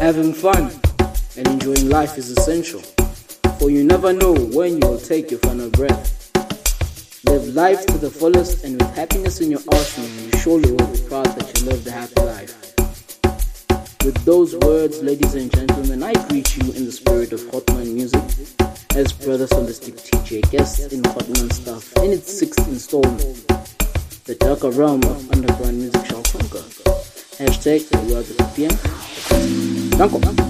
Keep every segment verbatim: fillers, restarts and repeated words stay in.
having fun and enjoying life is essential, for you never know when you will take your final breath. Live life to the fullest, and with happiness in your arsenal, you surely will be proud that you lived a happy life. With those words, ladies and gentlemen, I greet you in the spirit of Hotman music, as Brother Solistic T J guest in Hotman Stuff in its sixth installment. The darker realm of underground music shall conquer. Hashtag the word of the P M. Danko.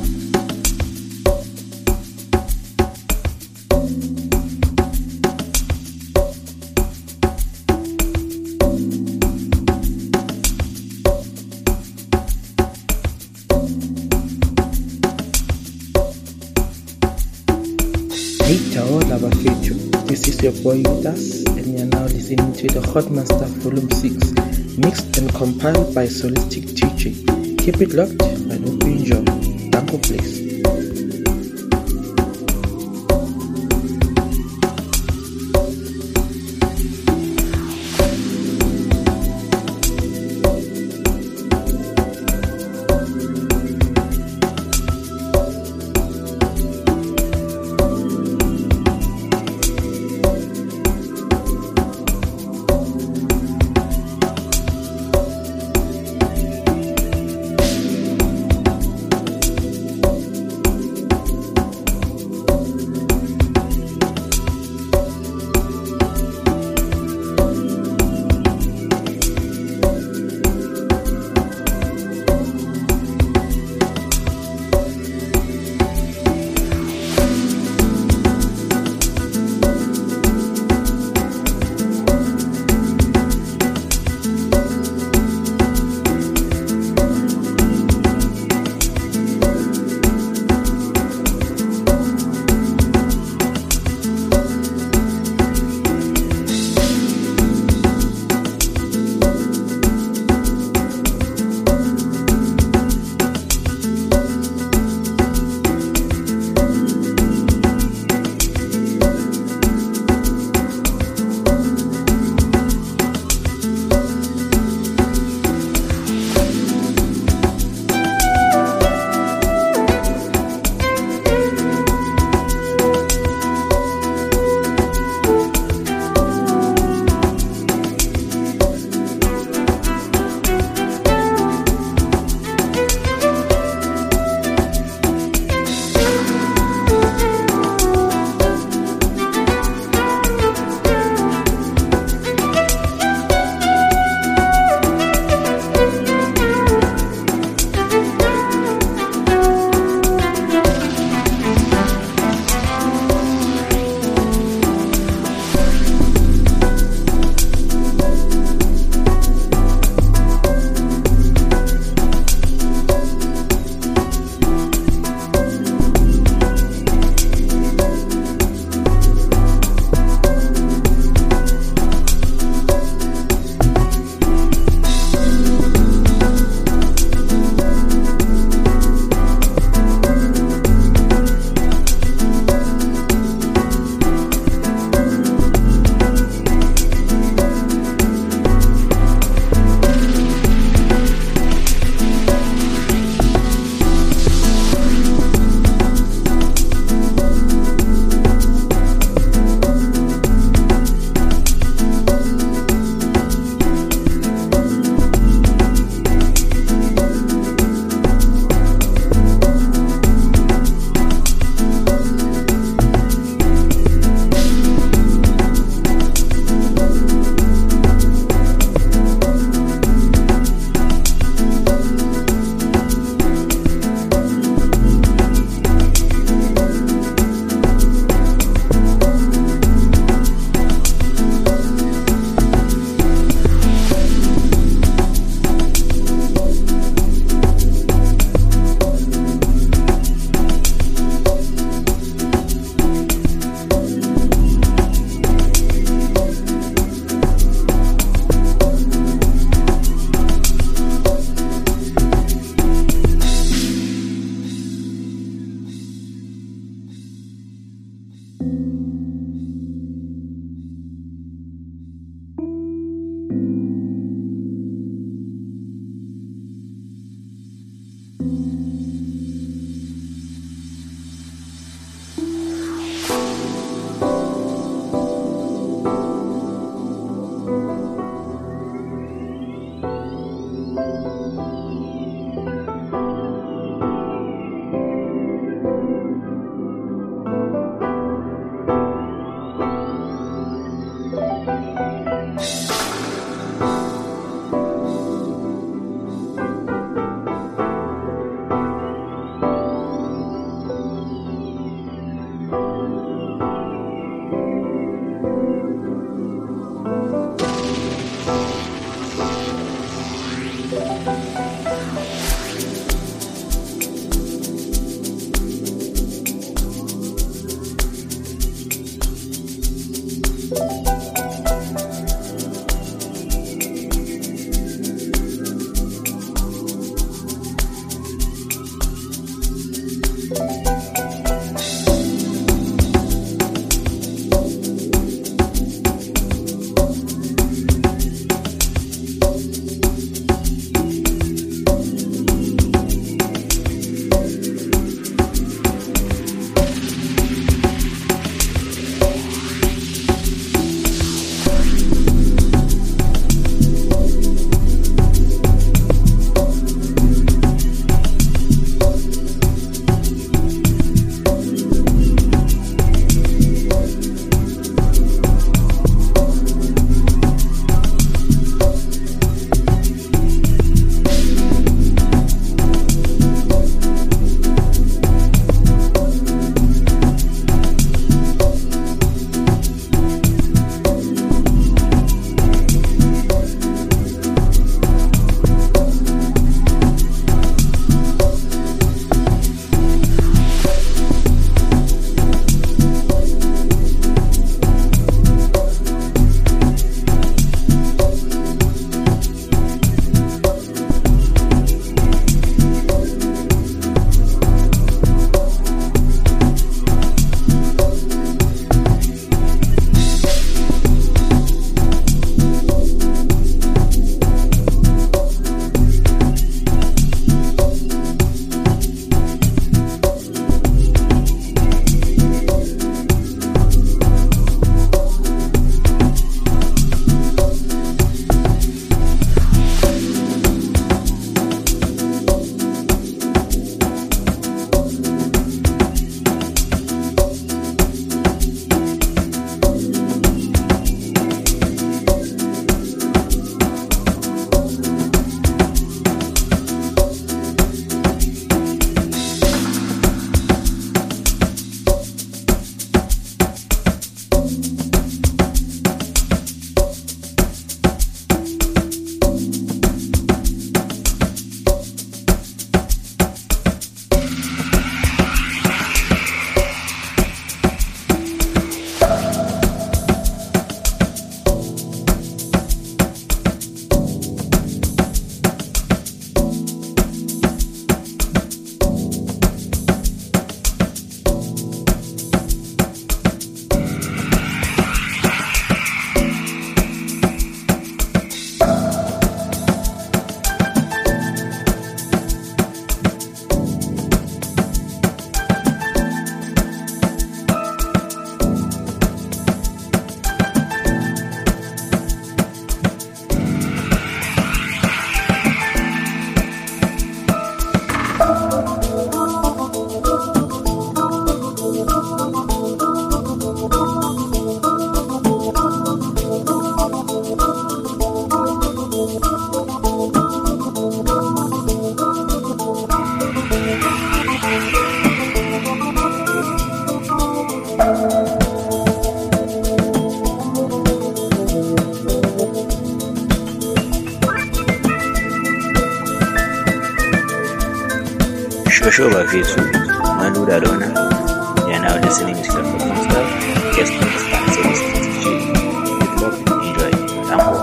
Hey ciao Labafecho, this is your boy Udas, and you're now listening to the Hotman Stuff Volume six, mixed and compiled by Solistic T J. Keep it locked and hope you enjoy. Danko please. Joshua Bavitu, Manu Dadona. You are now listening to the Hot Master guest mix by Solistic T J. Good luck, enjoy, and more.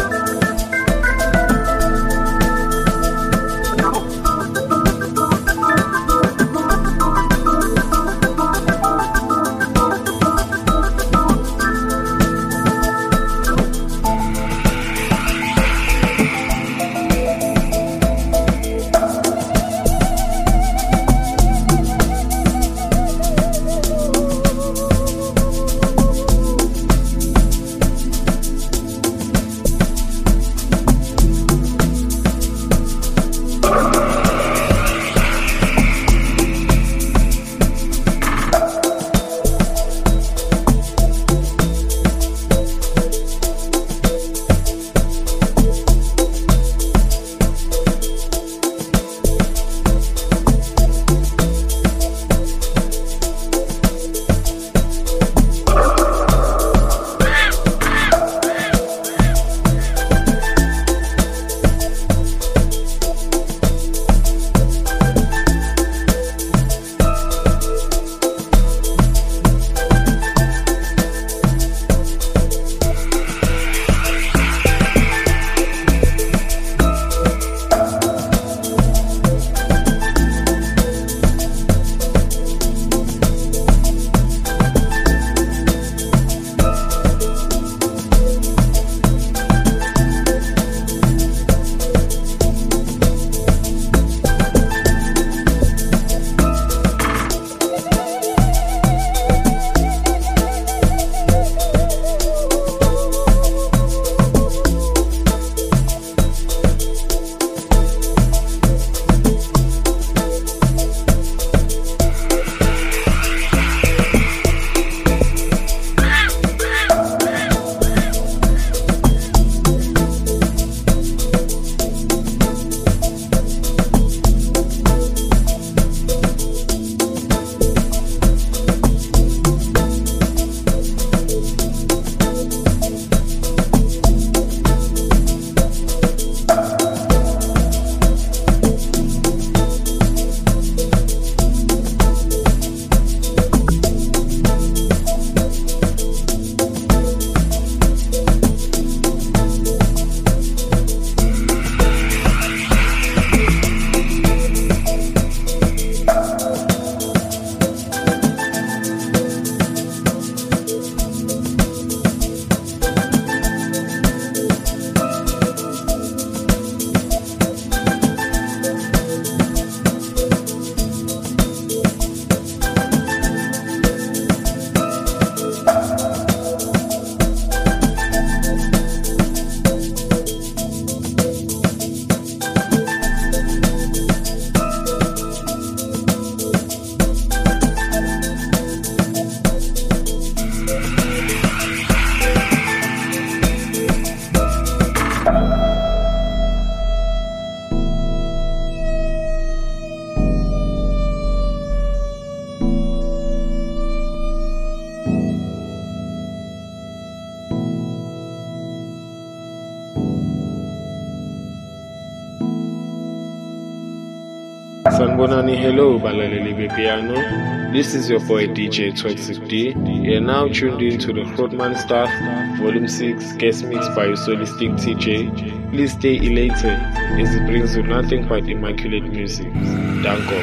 Sanbonani, hello, Balaleli Piano. This is your boy D J Toxic D. You are now tuned in to the Hotman Staff, Volume six, guest mix by Solistic T J. Please stay elated as it brings you nothing but immaculate music. Danko.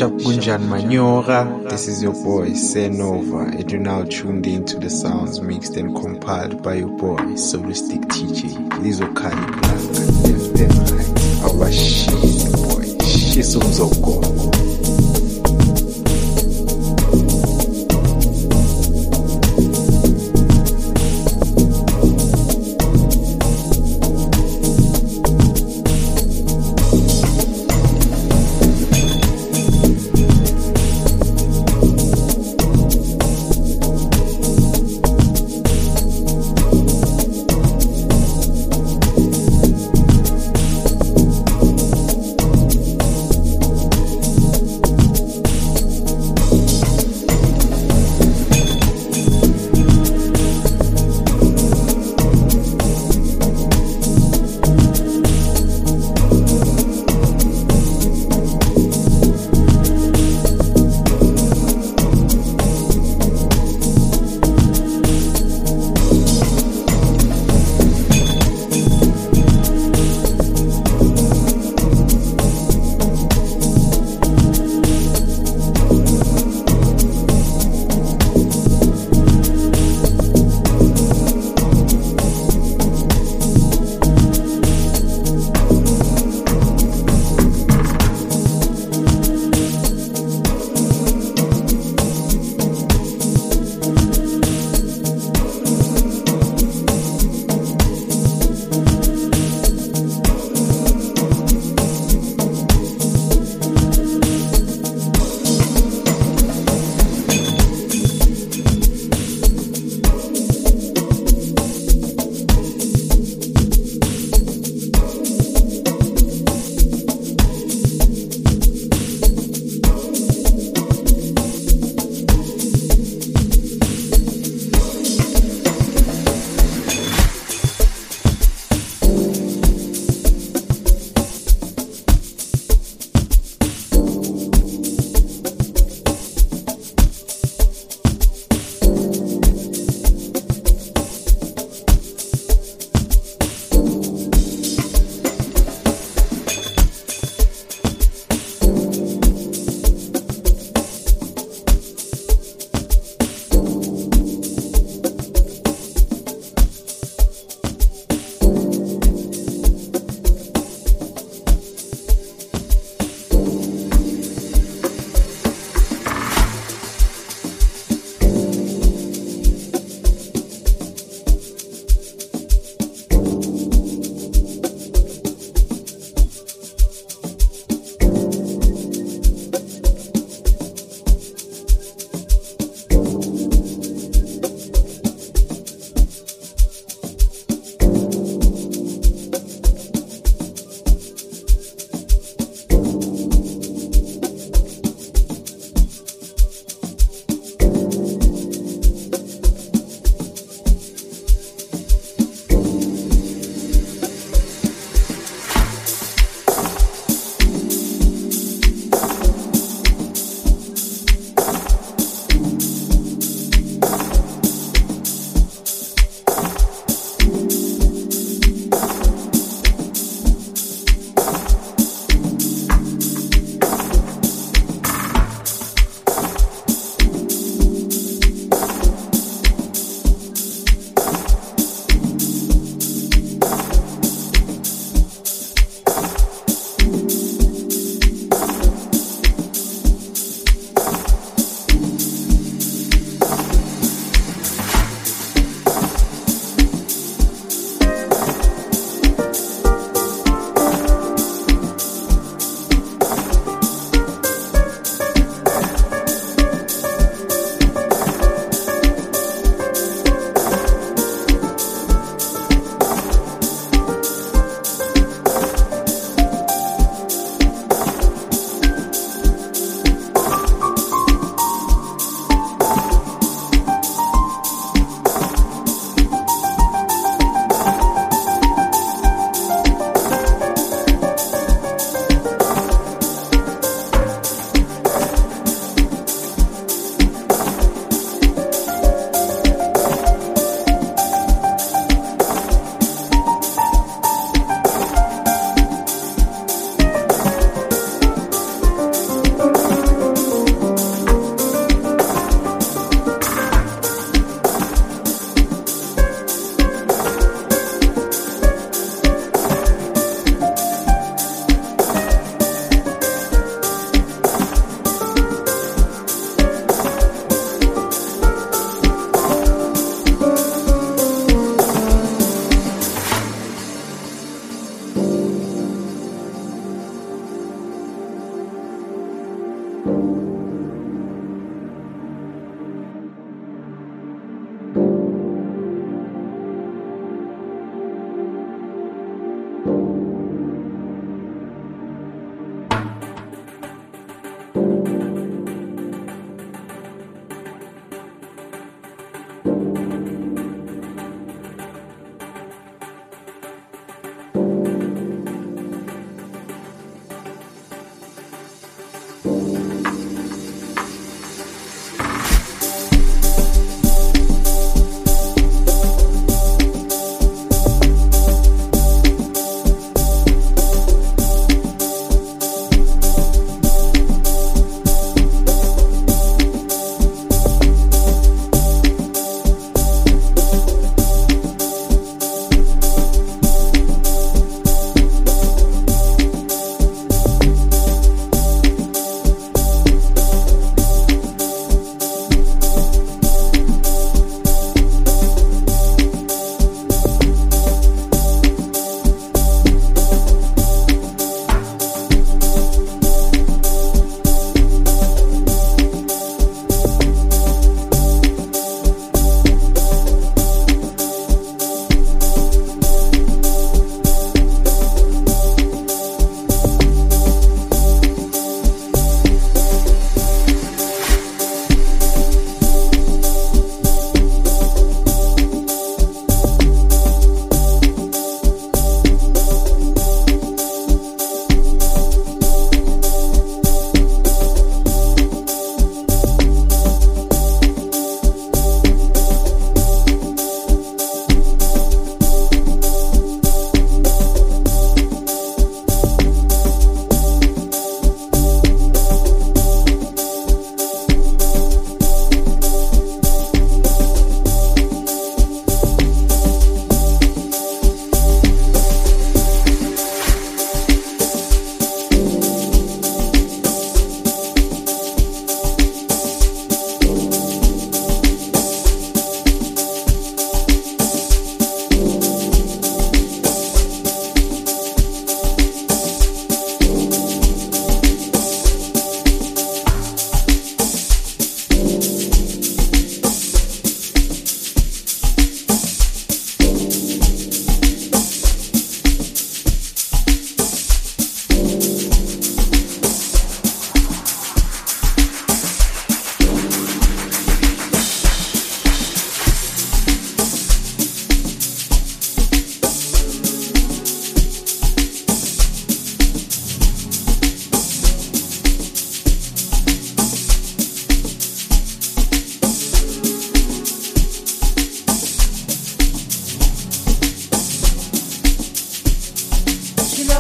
Bishop Gunjan Manyora. This is your boy Senova, and you're now tuned in to the sounds mixed and compiled by your boy Solistic T J Lizo Kali Black. Left and right, our shit boy Shisumzoko.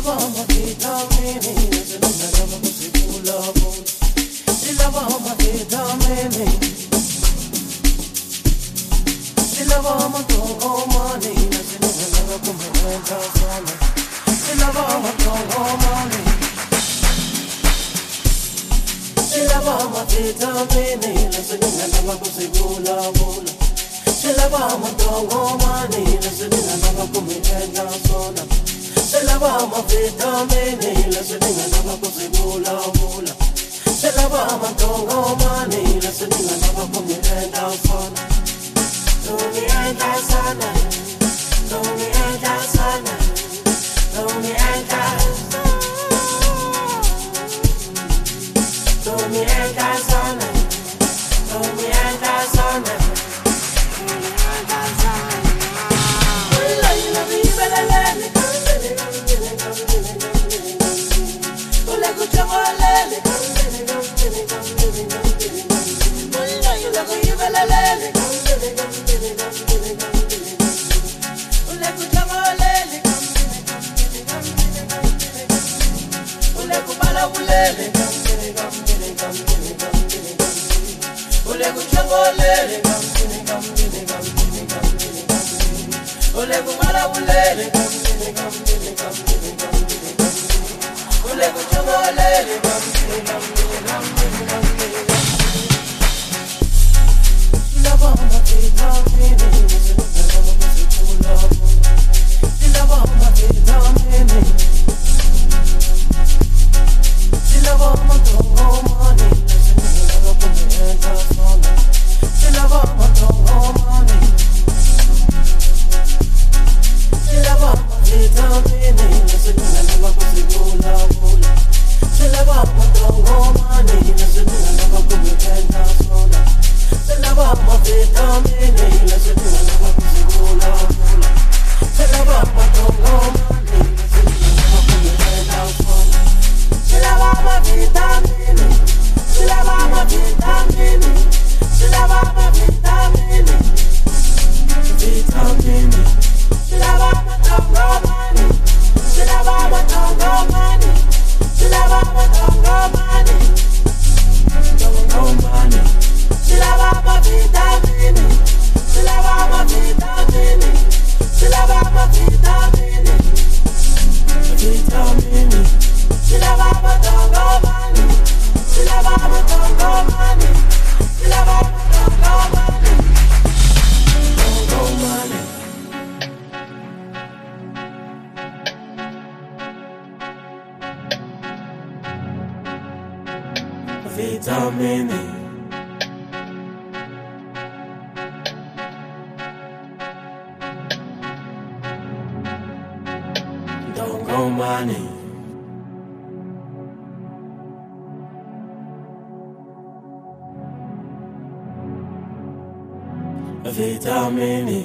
Vitamini.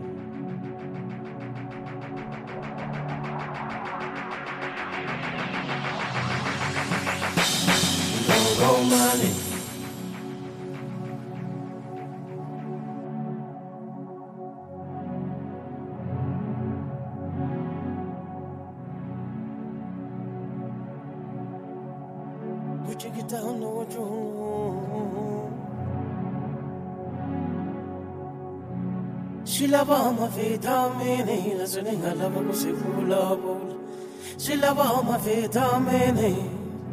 Go money. Put your guitar on the drum. She lava my vitamini, la soninga lava così pula pula. She lava my vitamini.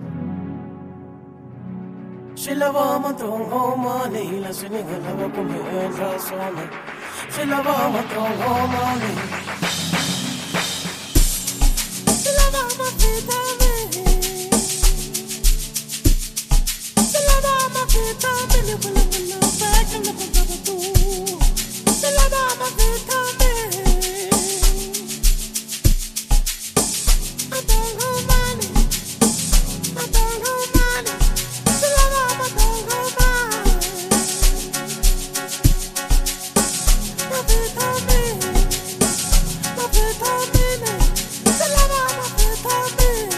She lava my tongo money, la soninga lava come entra sona. She lava my tongo money. She lava my vitamini. She lava my vitamini, bula bula, back in the bula. She lava my vitamini. I don't go money. I don't go money. She lava my don't go money. My vitamini. My vitamini. She lava my vitamini.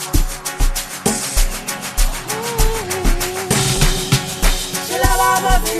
She lava my vitamini.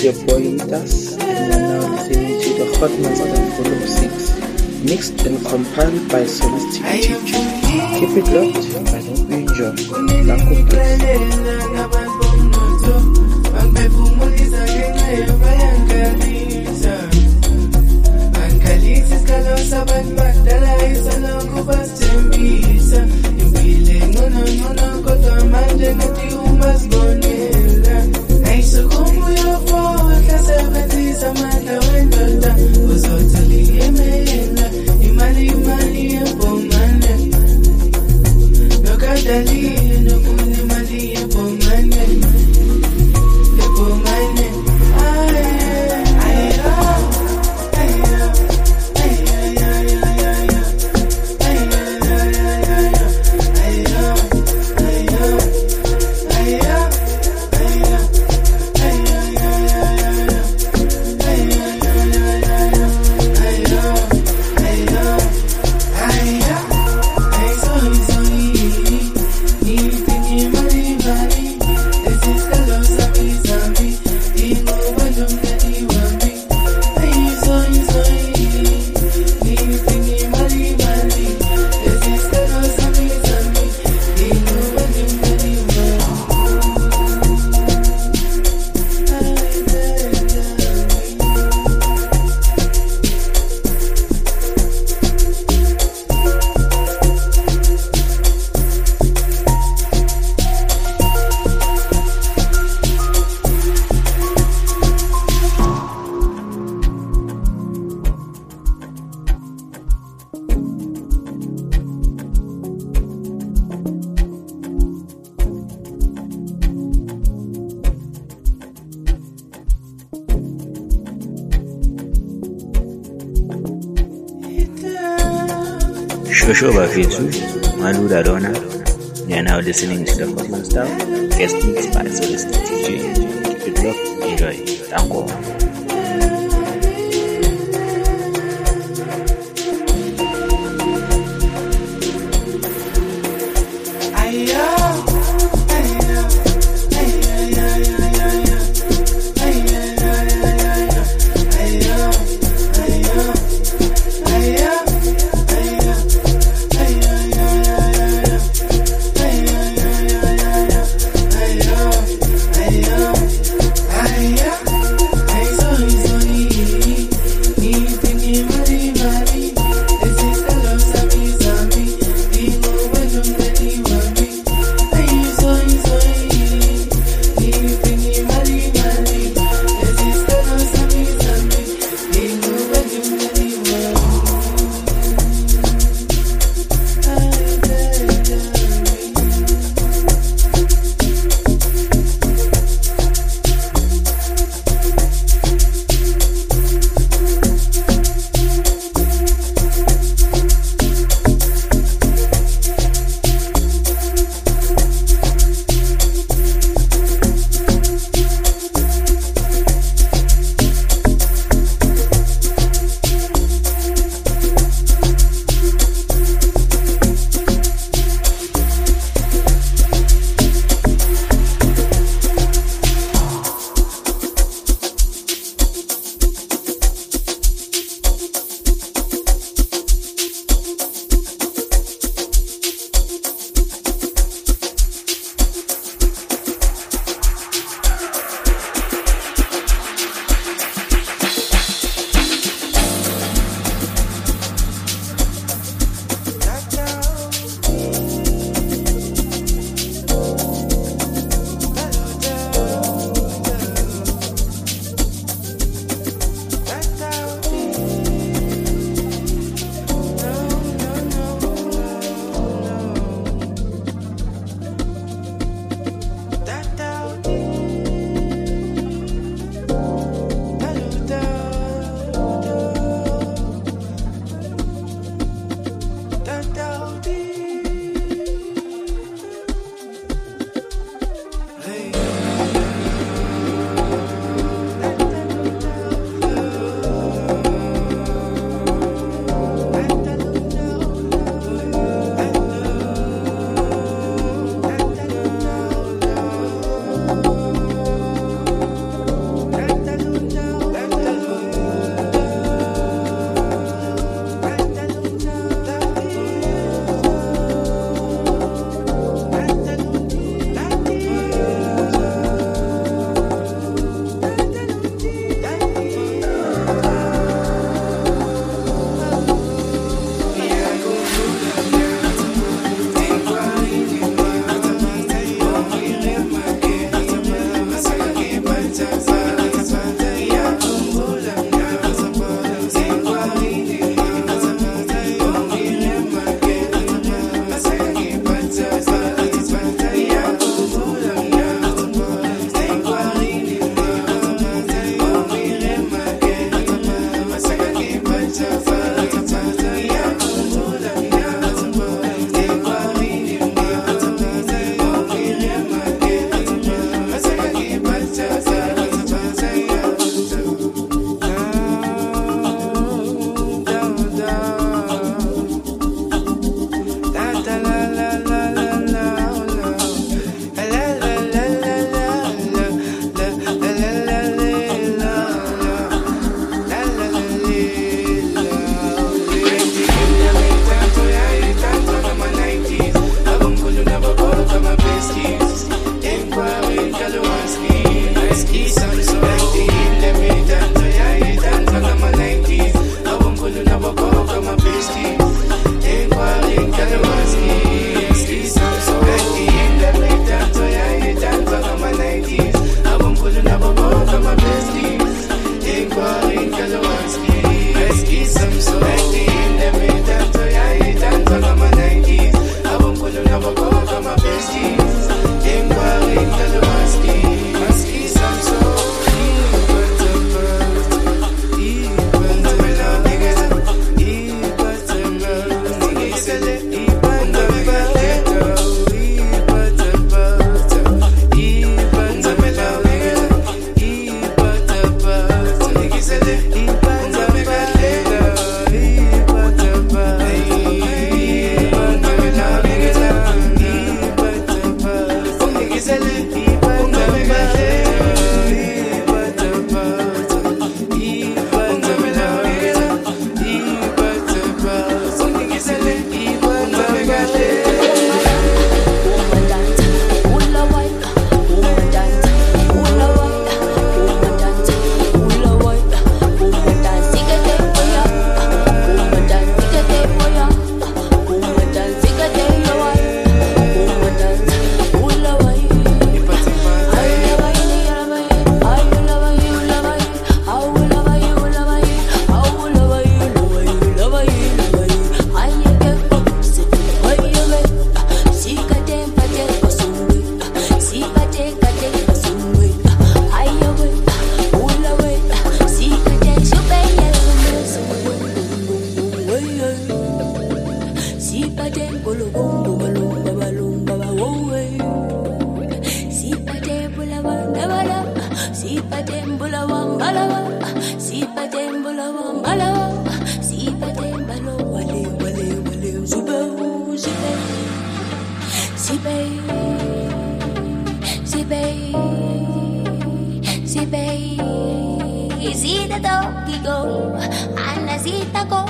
is your boy Utas, and you are now listening to the Hot Master Volume six, mixed and compiled by Solistic Teacher. Keep it locked, I hope you enjoy. Danko Shosho Bafitsu, Malu Dadona. You are now listening to the Hot Master, guest mixed by Solistic T J. Keep it locked, enjoy. Danko. I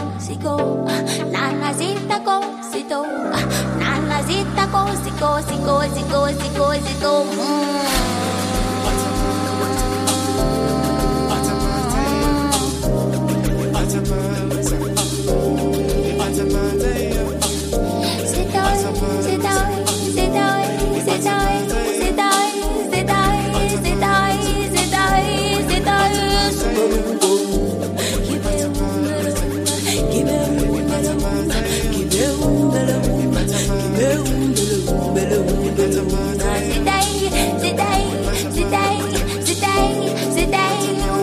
sigo, nana zita go, sito, nana zita go, sigo, sigo, sigo, sigo, sigo. Sit down, sit down, sit down, sit down, sit down, sit down, sit down, sit down, sit down. Give me room, give me room, give me room, give me room. Sit down, sit down, sit down, sit down, sit down.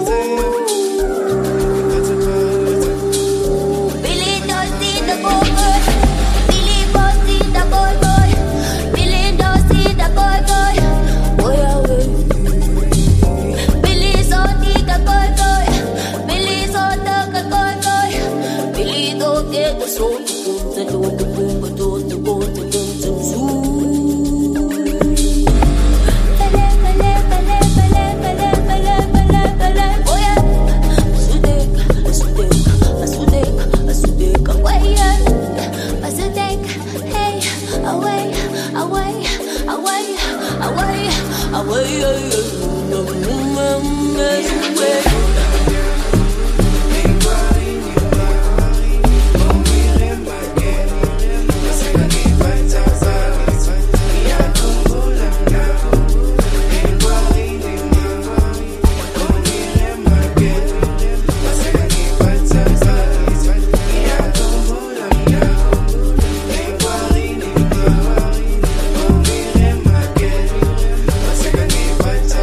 Billy don't see the boy, Billy don't see the boy, boy. Billy don't see the boy, boy. Boy away. Billy so the boy, boy. Billy so the boy, boy. Billy don't get the soul to go to go to go to go to go to zoo. Bele bele bele bele bele bele bele bele. Boy, asudek, asudek, asudek, asudek, away, asudek, hey, away, away, away, away, away, no, no, no, no, Fight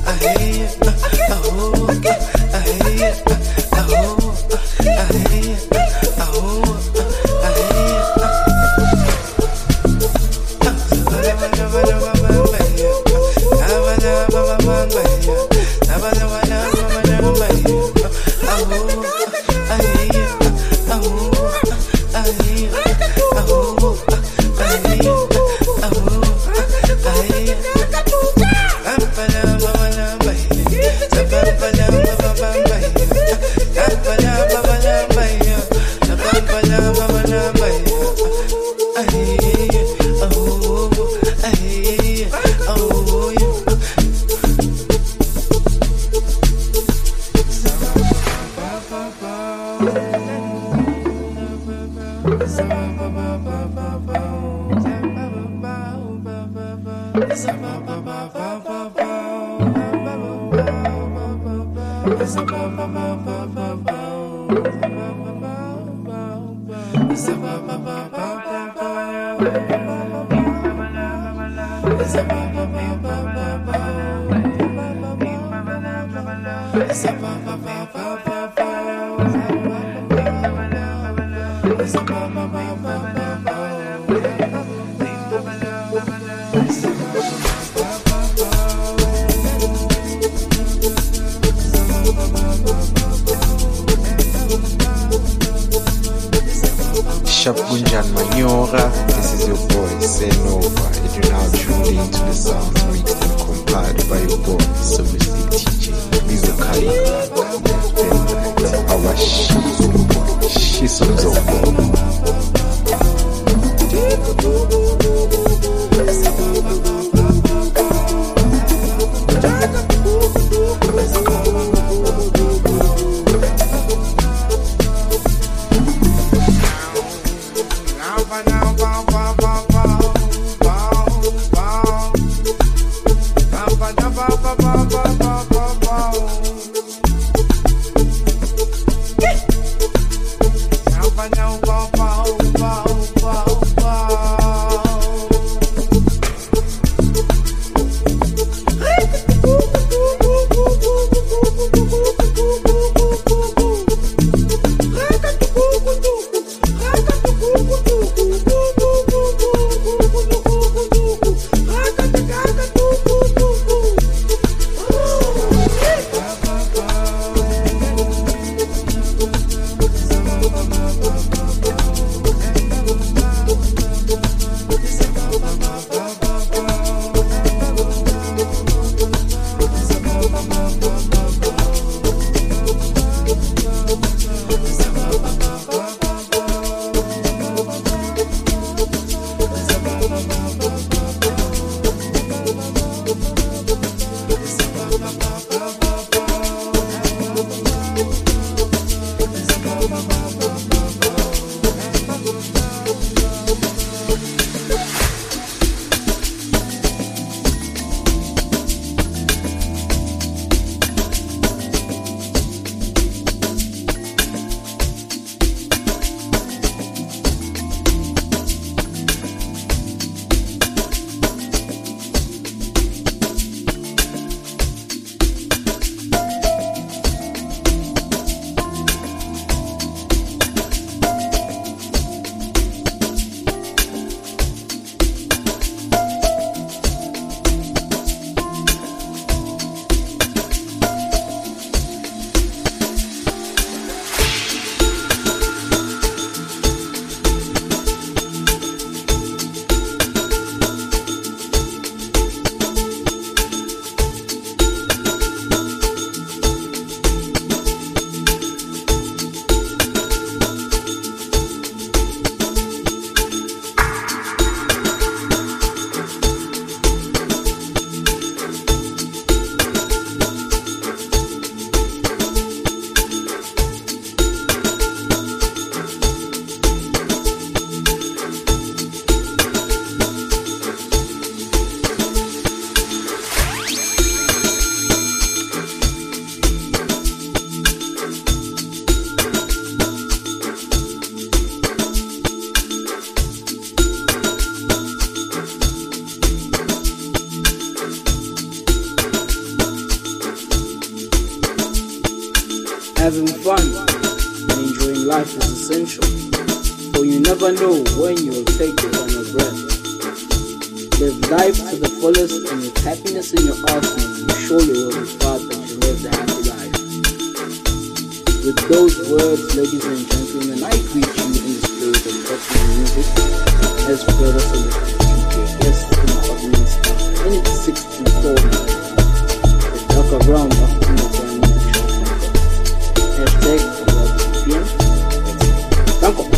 Shapunjan Manyora, this is your boy Senova. And you now tuned into the sounds mixed and compiled by your boy Solistic T J. Lizo Kali Black, our Shizombo. Having fun and enjoying life is essential, for you never know when you will take your final breath. Live life to the fullest, and with happiness in your arsenal, you surely will be proud that you lived a happy life. With those words, ladies and gentlemen, I greet you in the spirit of popular music as brother Solistic T J, guest in the Hot Minister, in its sixth installment, the darker realm of underground music show. Hashtag about P M. Thank you.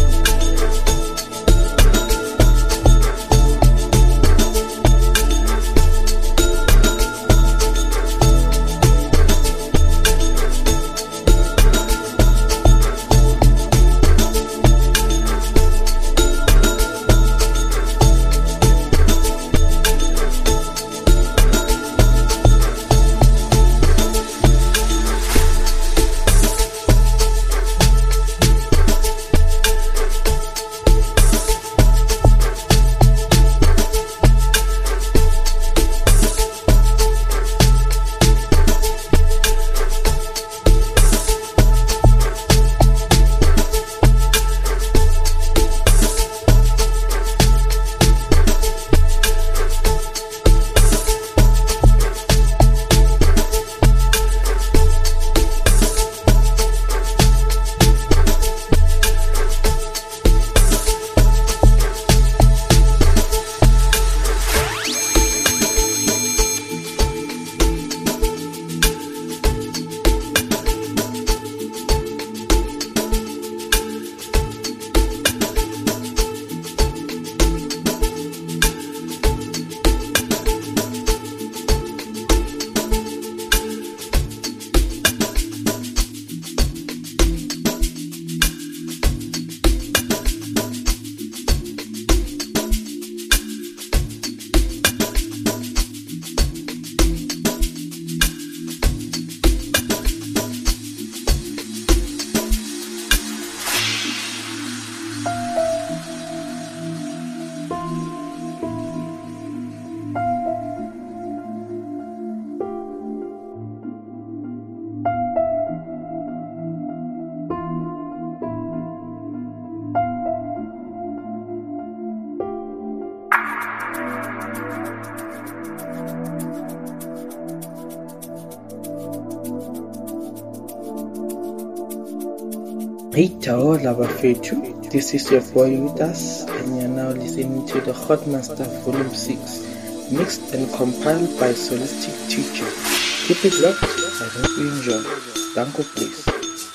Hey Tao Labafetu, this is your boy Yudas, and you're now listening to the Hot Master Volume six, mixed and compiled by Solistic T J. Keep it locked, I hope you enjoy. Danko, please.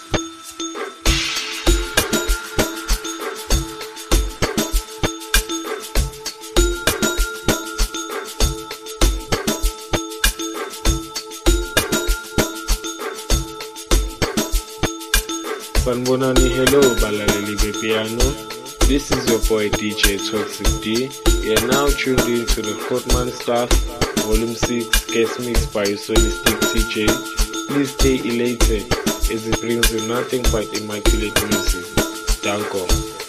Sanbonani, hello, Balaleli Piano. This is your boy D J Toxic D. You are now tuned in to the Hotman Staff, Volume six, guest mixed by Solistic T J. Please stay elated, as it brings you nothing but immaculate music. Danko.